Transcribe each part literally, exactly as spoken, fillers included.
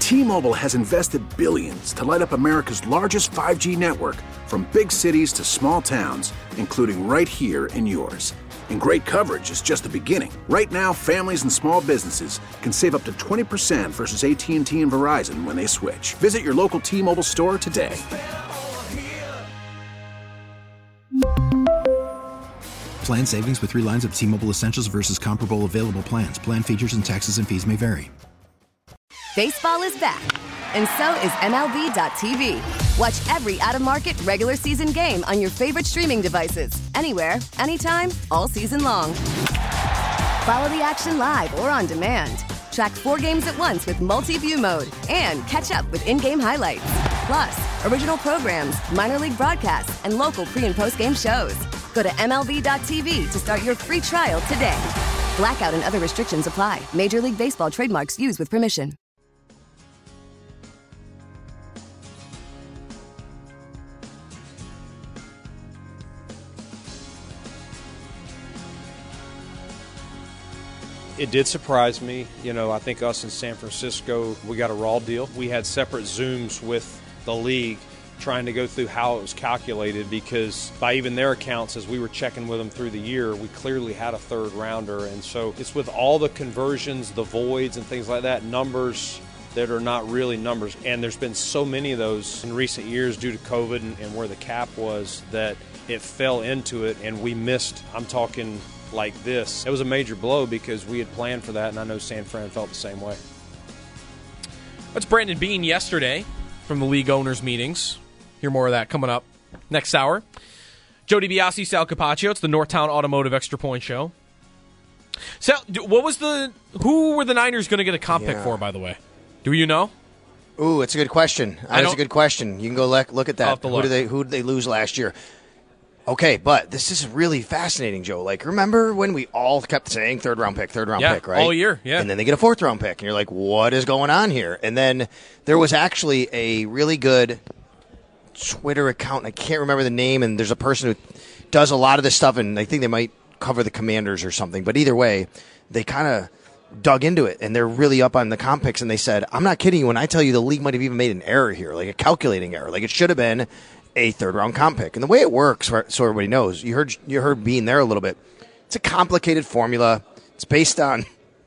T-Mobile has invested billions to light up America's largest five G network, from big cities to small towns, including right here in yours. And great coverage is just the beginning. Right now, families and small businesses can save up to twenty percent versus A T and T and Verizon when they switch. Visit your local T-Mobile store today. Plan savings with three lines of T-Mobile Essentials versus comparable available plans. Plan features and taxes and fees may vary. Baseball is back, and so is M L B dot T V. Watch every out-of-market regular season game on your favorite streaming devices, anywhere, anytime, all season long. Follow the action live or on demand. Track four games at once with multi-view mode and catch up with in-game highlights. Plus, original programs, minor league broadcasts, and local pre- and post-game shows. Go to M L B dot T V to start your free trial today. Blackout and other restrictions apply. Major League Baseball trademarks used with permission. It did surprise me. You know, I think us in San Francisco, we got a raw deal. We had separate Zooms with the league trying to go through how it was calculated, because by even their accounts, as we were checking with them through the year, we clearly had a third rounder. And so it's with all the conversions, the voids and things like that, numbers that are not really numbers. And there's been so many of those in recent years due to COVID and, and where the cap was, that it fell into it and we missed, I'm talking like this. It was a major blow because we had planned for that, and I know San Fran felt the same way. That's Brandon Beane yesterday from the league owners' meetings. Hear more of that coming up next hour. Joe DiBiase, Sal Capaccio. It's the Northtown Automotive Extra Point Show. Sal, what was the? Who were the Niners going to get a comp yeah. pick for, by the way? Do you know? Ooh, it's a good question. That's a good question. You can go look, look at that. Who look. did they who did they lose last year? Okay, but this is really fascinating, Joe. Like, remember when we all kept saying third round pick, third round yeah, pick, right? all year, yeah. And then they get a fourth round pick, and you're like, what is going on here? And then there was actually a really good Twitter account, and I can't remember the name, and there's a person who does a lot of this stuff, and I think they might cover the Commanders or something. But either way, they kind of dug into it, and they're really up on the comp picks, and they said, I'm not kidding you when I tell you the league might have even made an error here, like a calculating error. Like, it should have been a third-round comp pick. And the way it works, so everybody knows, you heard you heard Bean there a little bit, it's a complicated formula. It's based on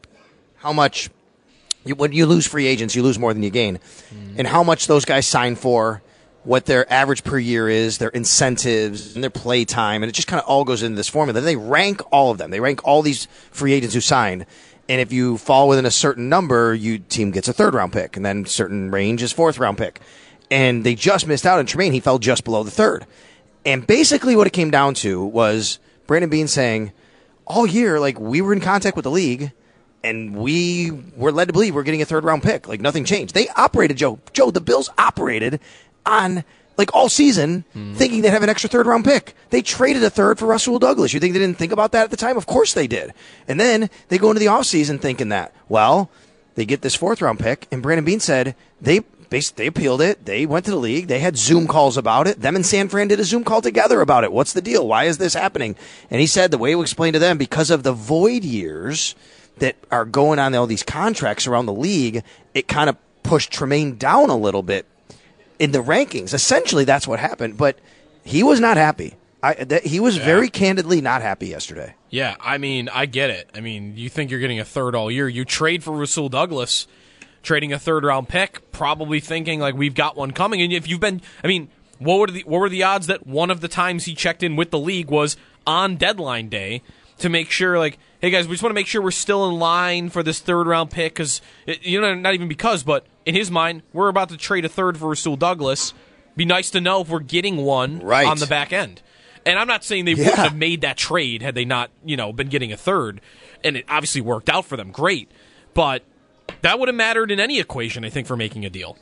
how much, you, when you lose free agents, you lose more than you gain, mm. and how much those guys sign for, what their average per year is, their incentives, and their play time, and it just kind of all goes into this formula. Then they rank all of them. They rank all these free agents who signed, and if you fall within a certain number, your team gets a third-round pick, and then certain range is fourth-round pick. And they just missed out on Tremaine. He fell just below the third. And basically what it came down to was Brandon Beane saying, all year, like, we were in contact with the league, and we were led to believe we're getting a third-round pick. Like, nothing changed. They operated, Joe. Joe, the Bills operated on, like, all season mm. thinking they'd have an extra third-round pick. They traded a third for Russell Douglas. You think they didn't think about that at the time? Of course they did. And then they go into the offseason thinking that, well, they get this fourth-round pick, and Brandon Beane said they – They appealed it. They went to the league. They had Zoom calls about it. Them and San Fran did a Zoom call together about it. What's the deal? Why is this happening? And he said the way we explained to them, because of the void years that are going on in all these contracts around the league, it kind of pushed Tremaine down a little bit in the rankings. Essentially, that's what happened. But he was not happy. I, th- he was yeah. very candidly not happy yesterday. Yeah, I mean, I get it. I mean, you think you're getting a third all year. You trade for Rasul Douglas, trading a third-round pick, probably thinking, like, we've got one coming. And if you've been, I mean, what were the what were the odds that one of the times he checked in with the league was on deadline day to make sure, like, hey, guys, we just want to make sure we're still in line for this third-round pick because, you know, not even because, but in his mind, we're about to trade a third for Rasul Douglas. Be nice to know if we're getting one right. on the back end. And I'm not saying they yeah. wouldn't have made that trade had they not, you know, been getting a third. And it obviously worked out for them. Great. But that would have mattered in any equation, I think, for making a deal.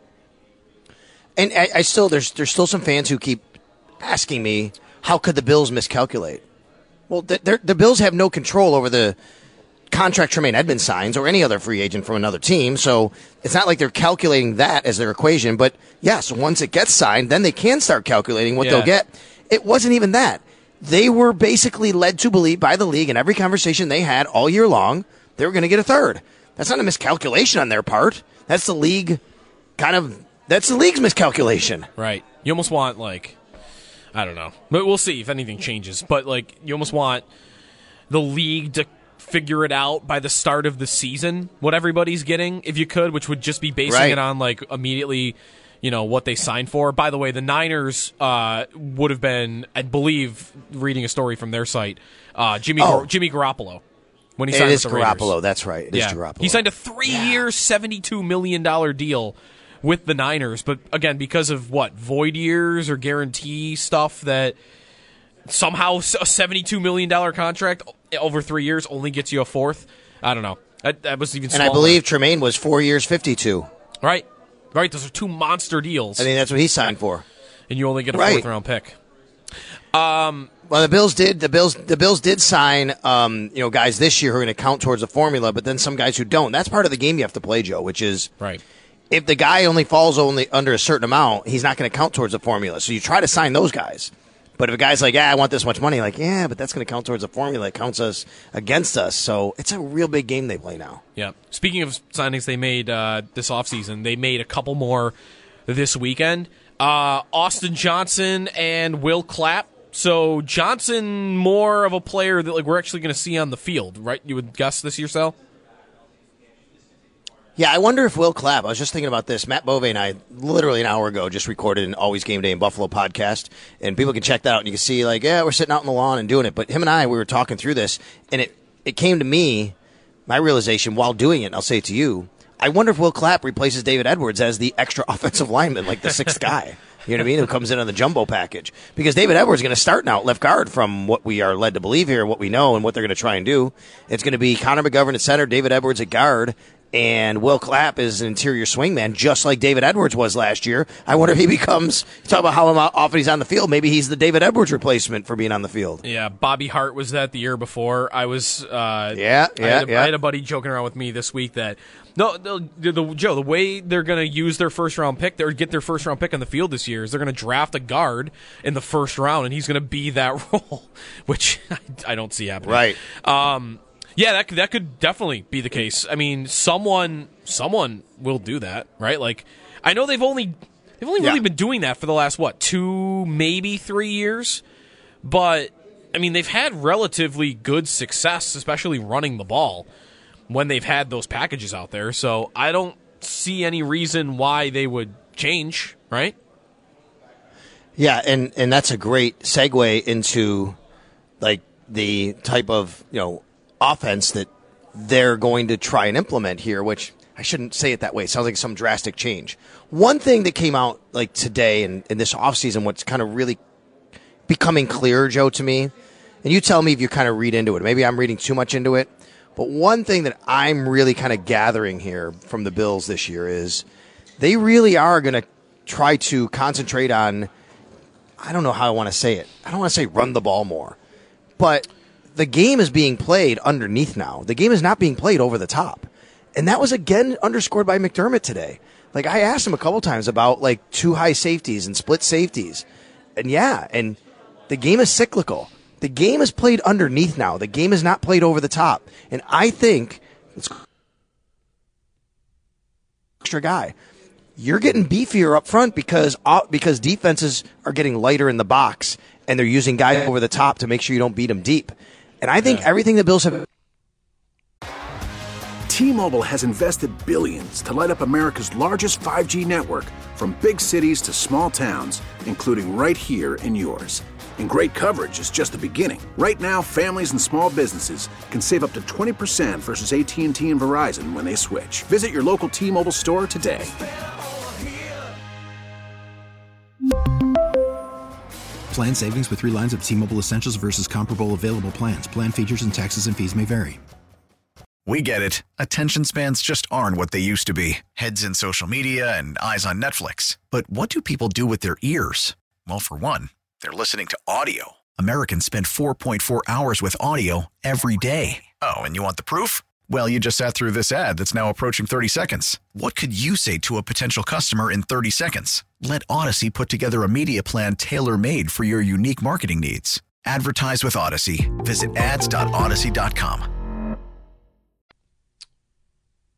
And I, I still, there's there's still some fans who keep asking me, how could the Bills miscalculate? Well, the, the Bills have no control over the contract Tremaine Edmonds signs or any other free agent from another team, so it's not like they're calculating that as their equation. But yes, once it gets signed, then they can start calculating what yeah. they'll get. It wasn't even that. They were basically led to believe by the league in every conversation they had all year long they were going to get a third. That's not a miscalculation on their part. That's the league kind of, that's the league's miscalculation. Right. You almost want, like, I don't know. But we'll see if anything changes. But, like, you almost want the league to figure it out by the start of the season, what everybody's getting, if you could, which would just be basing right. it on, like, immediately, you know, what they signed for. By the way, the Niners uh, would have been, I believe, reading a story from their site, uh, Jimmy oh. Gar- Jimmy Garoppolo. When he it signed is with the Garoppolo, Raiders. that's right. It yeah. is Garoppolo. He signed a three-year, yeah. seventy-two million dollars deal with the Niners. But, again, because of, what, void years or guarantee stuff that somehow a seventy-two million dollars contract over three years only gets you a fourth. I don't know. That, that was even smaller. And I believe Tremaine was four years, fifty-two. Right. Right. Those are two monster deals. I mean, that's what he signed for. And you only get a right. fourth round pick. Um, well, the Bills did. The Bills. The Bills did sign, um, you know, guys this year who are going to count towards the formula, but then some guys who don't. That's part of the game you have to play, Joe. Which is right. If the guy only falls only under a certain amount, he's not going to count towards the formula. So you try to sign those guys. But if a guy's like, yeah, I want this much money, like, yeah, but that's going to count towards a formula. It counts us against us. So it's a real big game they play now. Yeah. Speaking of signings they made uh, this offseason, they made a couple more this weekend. Uh, Austin Johnson and Will Clapp. So Johnson, more of a player that like we're actually going to see on the field, right? You would guess this yourself? Yeah, I wonder if Will Clapp, I was just thinking about this. Matt Bove and I, literally an hour ago, just recorded an Always Game Day in Buffalo podcast, and people can check that out, and you can see, like, yeah, we're sitting out on the lawn and doing it. But him and I, we were talking through this, and it, it came to me, my realization while doing it, and I'll say it to you, I wonder if Will Clapp replaces David Edwards as the extra offensive lineman, like the sixth guy. You know what I mean? Who comes in on the jumbo package. Because David Edwards is going to start now at left guard from what we are led to believe here, what we know, and what they're going to try and do. It's going to be Connor McGovern at center, David Edwards at guard, and Will Clapp is an interior swingman, just like David Edwards was last year. I wonder if he becomes, talk about how often he's on the field, maybe he's the David Edwards replacement for being on the field. Yeah, Bobby Hart was that the year before. I was, uh, yeah, yeah, I had, a, yeah. I had a buddy joking around with me this week that, no, the, the, the Joe, the way they're going to use their first round pick, or get their first round pick on the field this year, is they're going to draft a guard in the first round, and he's going to be that role, which I, I don't see happening. Right. Um, Yeah, that that could definitely be the case. I mean, someone someone will do that, right? Like, I know they've only they've only really yeah. been doing that for the last what two, maybe three years, but I mean, they've had relatively good success, especially running the ball when they've had those packages out there. So I don't see any reason why they would change, right? Yeah, and and that's a great segue into like the type of you know. offense that they're going to try and implement here, which I shouldn't say it that way. It sounds like some drastic change. One thing that came out like today and in this offseason, what's kind of really becoming clearer, Joe, to me, and you tell me if you kind of read into it. Maybe I'm reading too much into it, but one thing that I'm really kind of gathering here from the Bills this year is they really are going to try to concentrate on, I don't know how I want to say it. I don't want to say run the ball more, but the game is being played underneath now. The game is not being played over the top. And that was again underscored by McDermott today. Like I asked him a couple times about like two high safeties and split safeties. And yeah, and the game is cyclical. The game is played underneath now. The game is not played over the top. And I think it's extra guy. You're getting beefier up front because uh, because defenses are getting lighter in the box and they're using guys over the top to make sure you don't beat them deep. And I think yeah. everything the Bills have... T-Mobile has invested billions to light up America's largest five G network, from big cities to small towns, including right here in yours. And great coverage is just the beginning. Right now, families and small businesses can save up to twenty percent versus A T and T and Verizon when they switch. Visit your local T-Mobile store today. Plan savings with three lines of T-Mobile Essentials versus comparable available plans. Plan features and taxes and fees may vary. We get it. Attention spans just aren't what they used to be. Heads in social media and eyes on Netflix. But what do people do with their ears? Well, for one, they're listening to audio. Americans spend four point four hours with audio every day. Oh, and you want the proof? Well, you just sat through this ad that's now approaching thirty seconds. What could you say to a potential customer in thirty seconds? Let Odyssey put together a media plan tailor-made for your unique marketing needs. Advertise with Odyssey. Visit ads dot odyssey dot com.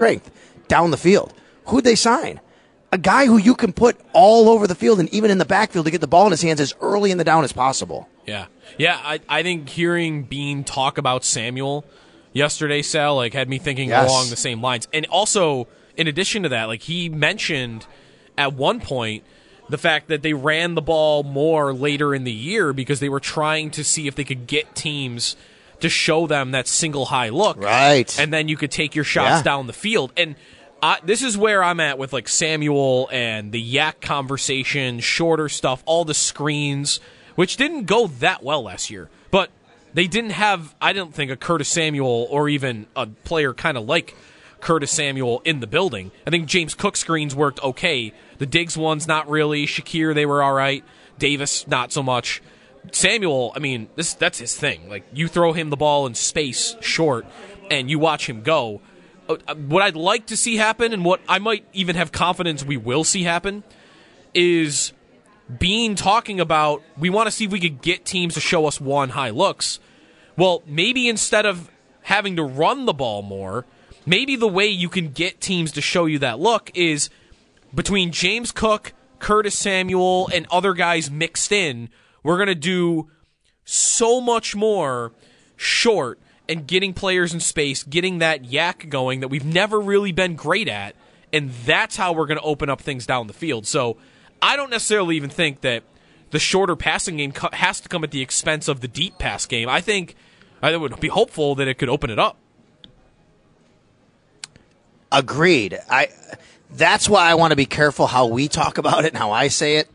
strength down the field. Who'd they sign? A guy who you can put all over the field and even in the backfield to get the ball in his hands as early in the down as possible. Yeah. Yeah, I, I think hearing Bean talk about Samuel yesterday, Sal, like had me thinking yes. along the same lines. And also, in addition to that, like he mentioned at one point the fact that they ran the ball more later in the year because they were trying to see if they could get teams to show them that single high look. Right. And then you could take your shots yeah. down the field. And I, this is where I'm at with like Samuel and the yak conversation, shorter stuff, all the screens, which didn't go that well last year. But they didn't have, I don't think, a Curtis Samuel or even a player kind of like Curtis Samuel in the building. I think James Cook screens worked okay. The Diggs ones, not really. Shakir, they were all right. Davis, not so much. Samuel, I mean, this that's his thing. Like, you throw him the ball in space short, and you watch him go. What I'd like to see happen, and what I might even have confidence we will see happen, is Bean talking about, we want to see if we could get teams to show us one high looks. Well, maybe instead of having to run the ball more, maybe the way you can get teams to show you that look is between James Cook, Curtis Samuel, and other guys mixed in, we're going to do so much more short and getting players in space, getting that yak going that we've never really been great at, and that's how we're going to open up things down the field. So I don't necessarily even think that the shorter passing game has to come at the expense of the deep pass game. I think I would be hopeful that it could open it up. Agreed. I. That's why I want to be careful how we talk about it and how I say it.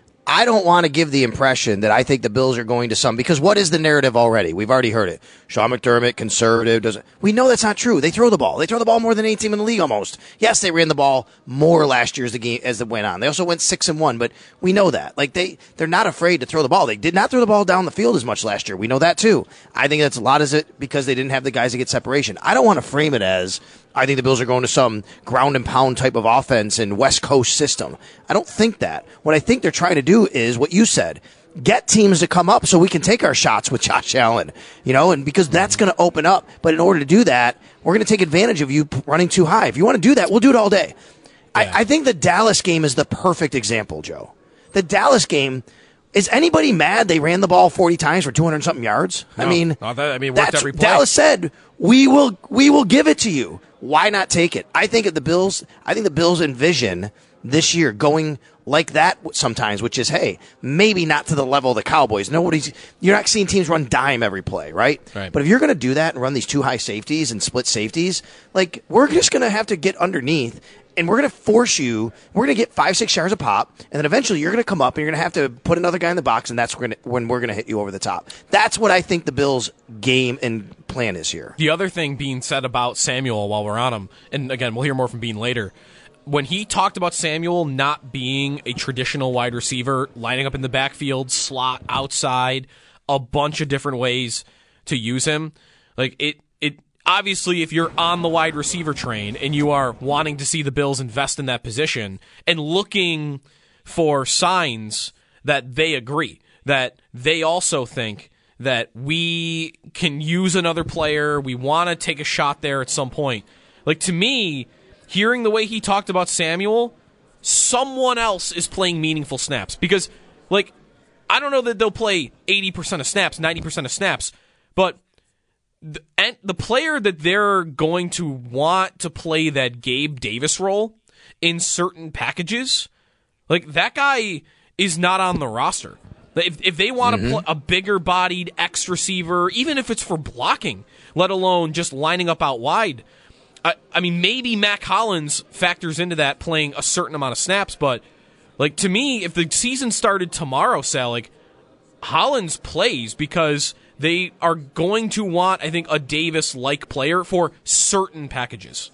I don't want to give the impression that I think the Bills are going to some, because what is the narrative already? We've already heard it. Sean McDermott, conservative, doesn't. We know that's not true. They throw the ball. They throw the ball more than any team in the league almost. Yes, they ran the ball more last year as the game as it went on. They also went six and one, but we know that. Like they, they're not afraid to throw the ball. They did not throw the ball down the field as much last year. We know that too. I think that's a lot of it because they didn't have the guys to get separation. I don't want to frame it as I think the Bills are going to some ground and pound type of offense and West Coast system. I don't think that. What I think they're trying to do is what you said. Get teams to come up so we can take our shots with Josh Allen, you know, and because that's going to open up. But in order to do that, we're going to take advantage of you running too high. If you want to do that, we'll do it all day. Yeah. I, I think the Dallas game is the perfect example, Joe. The Dallas game, is anybody mad they ran the ball forty times for two hundred something yards? No, I mean, not that, I mean, it worked every play. Dallas said, we will, we will give it to you. Why not take it? I think of the Bills, I think the Bills envision this year going like that sometimes, which is, hey, maybe not to the level of the Cowboys. Nobody's, you're not seeing teams run dime every play, right? Right. But if you're going to do that and run these two high safeties and split safeties, like, we're just going to have to get underneath and we're going to force you, we're going to get five, six yards a pop, and then eventually you're going to come up and you're going to have to put another guy in the box, and that's when we're going to hit you over the top. That's what I think the Bills' game and plan is here. The other thing being said about Samuel while we're on him, and again, we'll hear more from Bean later, when he talked about Samuel not being a traditional wide receiver, lining up in the backfield, slot, outside, a bunch of different ways to use him, like it, it obviously, if you're on the wide receiver train and you are wanting to see the Bills invest in that position and looking for signs that they agree, that they also think that we can use another player, we want to take a shot there at some point. Like, to me, hearing the way he talked about Samuel, someone else is playing meaningful snaps. Because, like, I don't know that they'll play eighty percent of snaps, ninety percent of snaps, but the, and the player that they're going to want to play that Gabe Davis role in certain packages, like, that guy is not on the roster. If, if they want mm-hmm. to play a bigger-bodied X receiver, even if it's for blocking, let alone just lining up out wide, I, I mean, maybe Mac Hollins factors into that, playing a certain amount of snaps, but, like, to me, if the season started tomorrow, Sal, like, Hollins plays because they are going to want, I think, a Davis-like player for certain packages.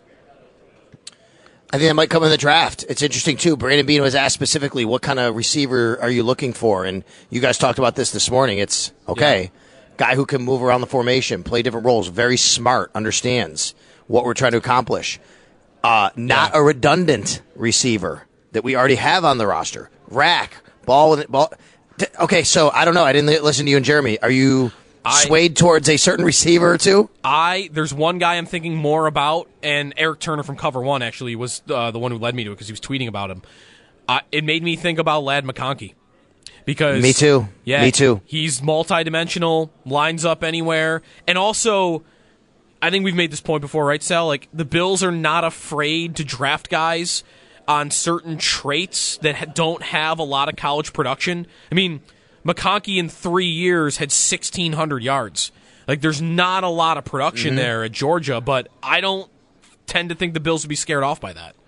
I think that might come in the draft. It's interesting, too. Brandon Beane was asked specifically, what kind of receiver are you looking for? And you guys talked about this this morning. It's, okay, yeah. Guy who can move around the formation, play different roles, very smart, understands what we're trying to accomplish. Uh, not yeah. a redundant receiver that we already have on the roster. Rack, ball with it, ball. Okay, so I don't know. I didn't listen to you and Jeremy. Are you I, swayed towards a certain receiver or two? I there's one guy I'm thinking more about, and Eric Turner from Cover One actually was uh, the one who led me to it because he was tweeting about him. Uh, it made me think about Ladd McConkey. Because me too. Yeah, me too. He's multidimensional, lines up anywhere, and also, I think we've made this point before, right, Sal? Like the Bills are not afraid to draft guys on certain traits that ha- don't have a lot of college production. I mean, McConkey in three years had sixteen hundred yards. Like, there's not a lot of production mm-hmm. there at Georgia, but I don't tend to think the Bills would be scared off by that.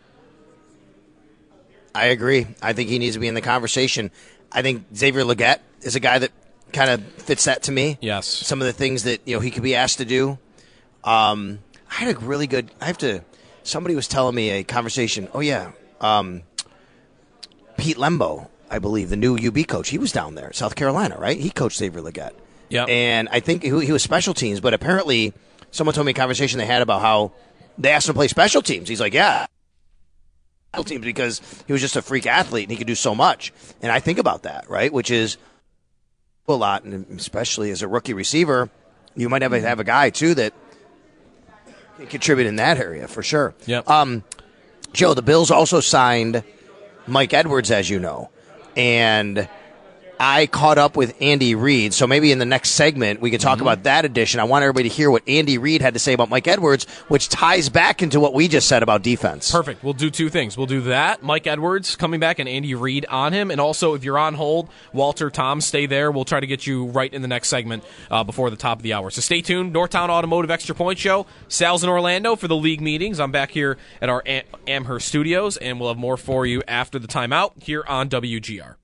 I agree. I think he needs to be in the conversation. I think Xavier Legette is a guy that kind of fits that to me. Yes. Some of the things that, you know, he could be asked to do. Um, I had a really good, I have to, somebody was telling me a conversation. Oh, yeah. Um, Pete Lembo, I believe, the new U B coach. He was down there, South Carolina, right? He coached Xavier Legette. Yeah. And I think he, he was special teams, but apparently someone told me a conversation they had about how they asked him to play special teams. He's like, yeah. Teams because he was just a freak athlete and he could do so much. And I think about that, right? Which is a lot, and especially as a rookie receiver, you might have a, have a guy too that can contribute in that area for sure. Yep. Um, Joe, the Bills also signed Mike Edwards, as you know, and I caught up with Andy Reid, so maybe in the next segment we can talk mm-hmm. about that edition. I want everybody to hear what Andy Reid had to say about Mike Edwards, which ties back into what we just said about defense. Perfect. We'll do two things. We'll do that, Mike Edwards coming back and Andy Reid on him, and also if you're on hold, Walter, Tom, stay there. We'll try to get you right in the next segment uh, before the top of the hour. So stay tuned. Northtown Automotive Extra Point Show. Sal's in Orlando for the league meetings. I'm back here at our Am- Amherst studios, and we'll have more for you after the timeout here on W G R.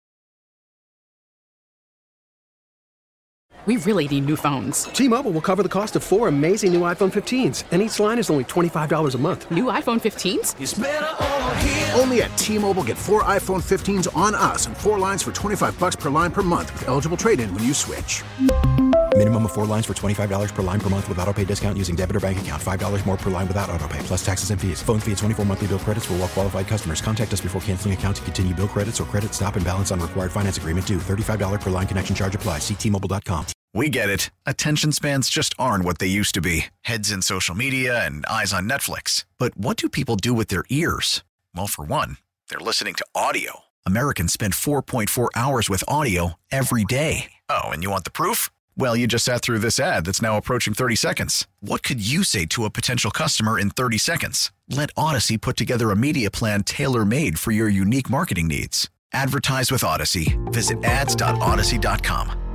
We really need new phones. T-Mobile will cover the cost of four amazing new iPhone fifteens, and each line is only twenty-five dollars a month. New iPhone fifteens? It's better over here. Only at T-Mobile, get four iPhone fifteens on us and four lines for twenty-five bucks per line per month with eligible trade-in when you switch. Minimum of four lines for twenty-five dollars per line per month with autopay discount using debit or bank account. five dollars more per line without autopay, plus taxes and fees. Phone fee at twenty-four monthly bill credits for well-qualified customers. Contact us before canceling account to continue bill credits or credit stop and balance on required finance agreement due. thirty-five dollars per line connection charge applies. See T Mobile dot com. We get it. Attention spans just aren't what they used to be. Heads in social media and eyes on Netflix. But what do people do with their ears? Well, for one, they're listening to audio. Americans spend four point four hours with audio every day. Oh, and you want the proof? Well, you just sat through this ad that's now approaching thirty seconds. What could you say to a potential customer in thirty seconds? Let Odyssey put together a media plan tailor-made for your unique marketing needs. Advertise with Odyssey. Visit ads dot odyssey dot com.